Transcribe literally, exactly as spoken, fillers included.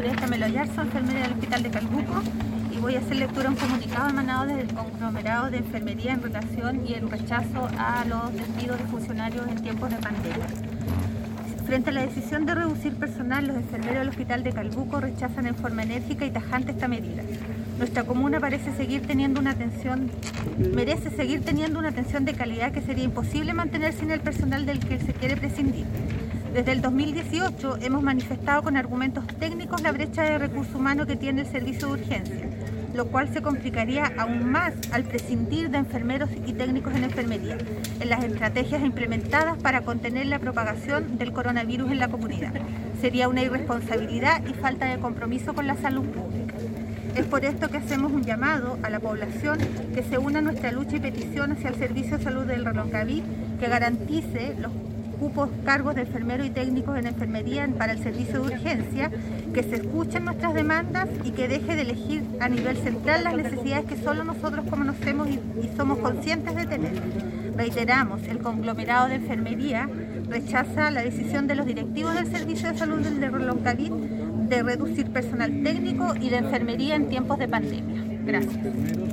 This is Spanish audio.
nombre es Pamela Oyarzo, enfermera del Hospital de Calbuco, y voy a hacer lectura de un comunicado emanado desde el conglomerado de enfermería en relación y el rechazo a los despidos de funcionarios en tiempos de pandemia. Frente a la decisión de reducir personal, los enfermeros del Hospital de Calbuco rechazan en forma enérgica y tajante esta medida. Nuestra comuna parece seguir teniendo una atención, merece seguir teniendo una atención de calidad que sería imposible mantener sin el personal del que se quiere prescindir. Desde el dos mil dieciocho hemos manifestado con argumentos técnicos la brecha de recursos humanos que tiene el servicio de urgencia, lo cual se complicaría aún más al prescindir de enfermeros y técnicos en enfermería, en las estrategias implementadas para contener la propagación del coronavirus en la comunidad. Sería una irresponsabilidad y falta de compromiso con la salud pública. Es por esto que hacemos un llamado a la población que se una a nuestra lucha y petición hacia el Servicio de Salud del Reloncaví, que garantice los cupos, cargos de enfermeros y técnicos en enfermería para el servicio de urgencia, que se escuchen nuestras demandas y que deje de elegir a nivel central las necesidades que solo nosotros conocemos y, y somos conscientes de tener. Reiteramos, el conglomerado de enfermería rechaza la decisión de los directivos del Servicio de Salud del Reloncaví de reducir personal técnico y de enfermería en tiempos de pandemia. Gracias.